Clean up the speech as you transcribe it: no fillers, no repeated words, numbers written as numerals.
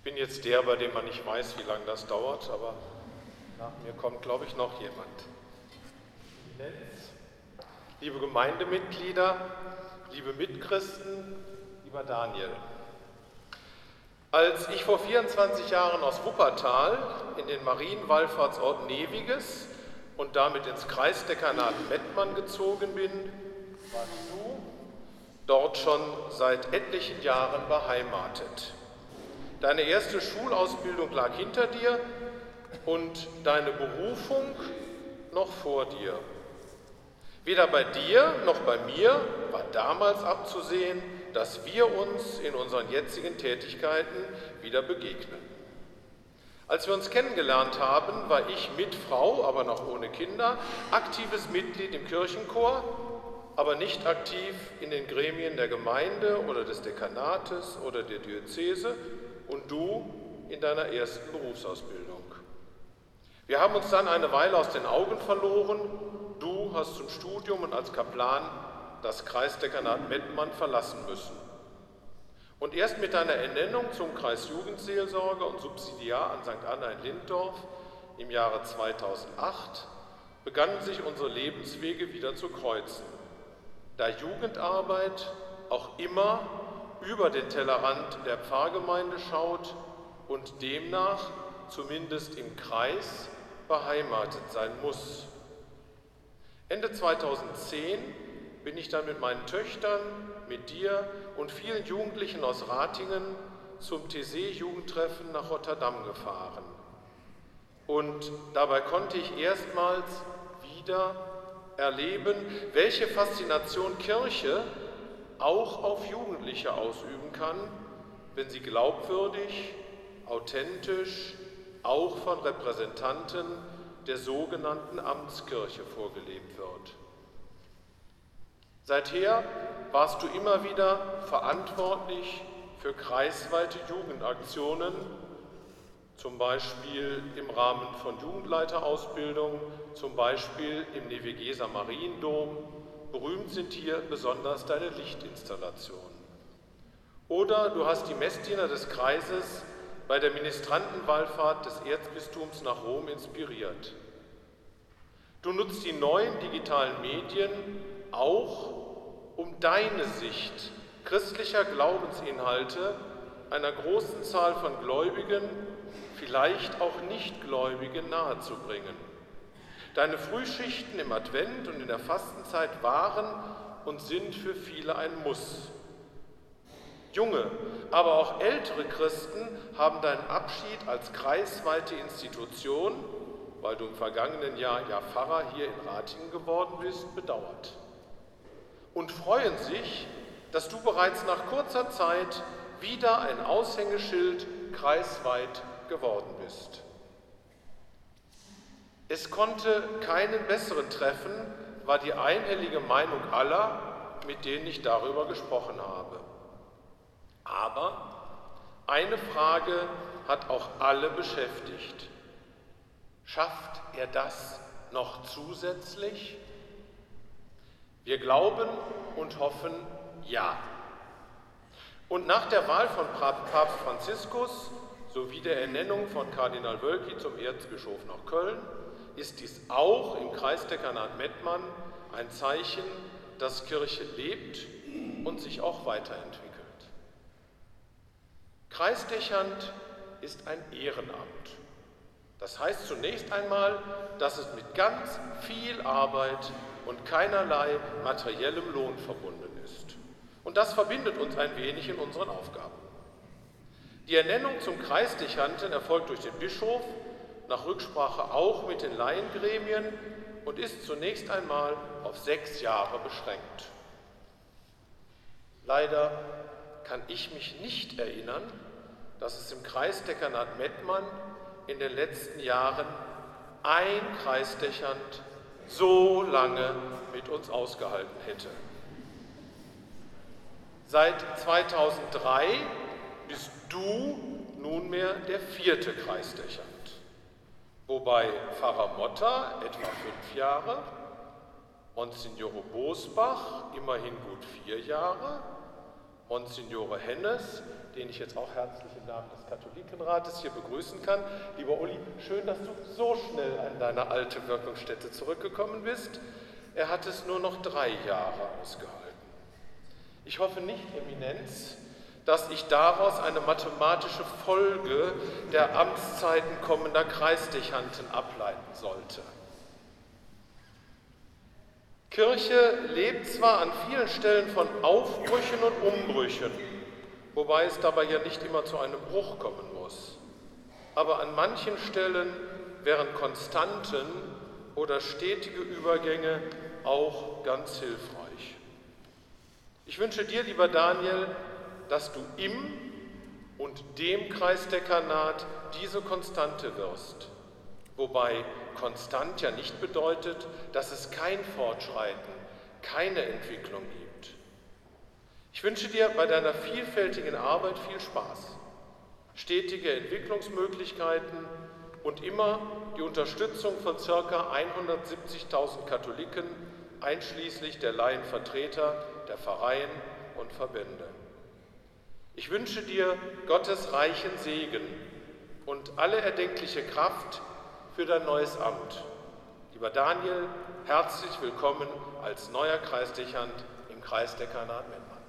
bin jetzt der, bei dem man nicht weiß, wie lange das dauert, aber nach mir kommt, glaube ich, noch jemand. Liebe Gemeindemitglieder, liebe Mitchristen, lieber Daniel. Als ich vor 24 Jahren aus Wuppertal in den Marienwallfahrtsort Neviges und damit ins Kreisdekanat Mettmann gezogen bin, warst du dort schon seit etlichen Jahren beheimatet. Deine erste Schulausbildung lag hinter dir und deine Berufung noch vor dir. Weder bei dir noch bei mir war damals abzusehen, dass wir uns in unseren jetzigen Tätigkeiten wieder begegnen. Als wir uns kennengelernt haben, war ich mit Frau, aber noch ohne Kinder, aktives Mitglied im Kirchenchor, aber nicht aktiv in den Gremien der Gemeinde oder des Dekanates oder der Diözese und du in deiner ersten Berufsausbildung. Wir haben uns dann eine Weile aus den Augen verloren. Du hast zum Studium und als Kaplan das Kreisdekanat Mettmann verlassen müssen. Und erst mit deiner Ernennung zum Kreisjugendseelsorger und Subsidiar an St. Anna in Linddorf im Jahre 2008 begannen sich unsere Lebenswege wieder zu kreuzen, da Jugendarbeit auch immer über den Tellerrand der Pfarrgemeinde schaut und demnach zumindest im Kreis beheimatet sein muss. Ende 2010 bin ich dann mit meinen Töchtern, mit dir und vielen Jugendlichen aus Ratingen zum TC-Jugendtreffen nach Rotterdam gefahren. Und dabei konnte ich erstmals wieder erleben, welche Faszination Kirche auch auf Jugendliche ausüben kann, wenn sie glaubwürdig, authentisch, auch von Repräsentanten der sogenannten Amtskirche vorgelebt wird. Seither warst du immer wieder verantwortlich für kreisweite Jugendaktionen, zum Beispiel im Rahmen von Jugendleiterausbildung, zum Beispiel im Nevigeser Mariendom. Berühmt sind hier besonders deine Lichtinstallationen. Oder du hast die Messdiener des Kreises bei der Ministrantenwallfahrt des Erzbistums nach Rom inspiriert. Du nutzt die neuen digitalen Medien auch, um deine Sicht christlicher Glaubensinhalte einer großen Zahl von Gläubigen, vielleicht auch Nichtgläubigen, nahezubringen. Deine Frühschichten im Advent und in der Fastenzeit waren und sind für viele ein Muss. Junge, aber auch ältere Christen haben deinen Abschied als kreisweite Institution, weil du im vergangenen Jahr ja Pfarrer hier in Ratingen geworden bist, bedauert. Und freuen sich, dass du bereits nach kurzer Zeit wieder ein Aushängeschild kreisweit geworden bist. Es konnte keinen besseren treffen, war die einhellige Meinung aller, mit denen ich darüber gesprochen habe. Aber eine Frage hat auch alle beschäftigt. Schafft er das noch zusätzlich? Wir glauben und hoffen, ja. Und nach der Wahl von Papst Franziskus sowie der Ernennung von Kardinal Wölki zum Erzbischof nach Köln ist dies auch im Kreisdekanat Mettmann ein Zeichen, dass Kirche lebt und sich auch weiterentwickelt. Kreisdechant ist ein Ehrenamt. Das heißt zunächst einmal, dass es mit ganz viel Arbeit und keinerlei materiellem Lohn verbunden ist. Und das verbindet uns ein wenig in unseren Aufgaben. Die Ernennung zum Kreisdechanten erfolgt durch den Bischof, nach Rücksprache auch mit den Laiengremien und ist zunächst einmal auf 6 Jahre beschränkt. Leider kann ich mich nicht erinnern, dass es im Kreisdekanat Mettmann in den letzten Jahren ein Kreisdechant so lange mit uns ausgehalten hätte. Seit 2003 bist du nunmehr der 4. Kreisdechant, wobei Pfarrer Motta etwa 5 Jahre, Monsignore Bosbach immerhin gut 4 Jahre, Monsignore Hennes, den ich jetzt auch herzlich im Namen des Katholikenrates hier begrüßen kann. Lieber Uli, schön, dass du so schnell an deine alte Wirkungsstätte zurückgekommen bist. Er hat es nur noch 3 Jahre ausgehalten. Ich hoffe nicht, Eminenz, dass ich daraus eine mathematische Folge der Amtszeiten kommender Kreisdechanten ableiten sollte. Kirche lebt zwar an vielen Stellen von Aufbrüchen und Umbrüchen, wobei es dabei ja nicht immer zu einem Bruch kommen muss, aber an manchen Stellen wären Konstanten oder stetige Übergänge auch ganz hilfreich. Ich wünsche dir, lieber Daniel, dass du im und dem Kreisdekanat diese Konstante wirst, wobei konstant ja nicht bedeutet, dass es kein Fortschreiten, keine Entwicklung gibt. Ich wünsche dir bei deiner vielfältigen Arbeit viel Spaß, stetige Entwicklungsmöglichkeiten und immer die Unterstützung von ca. 170.000 Katholiken, einschließlich der Laienvertreter, der Pfarreien und Verbände. Ich wünsche dir Gottes reichen Segen und alle erdenkliche Kraft für dein neues Amt. Lieber Daniel, herzlich willkommen als neuer Kreisdechant im Kreisdekanat Mettmann.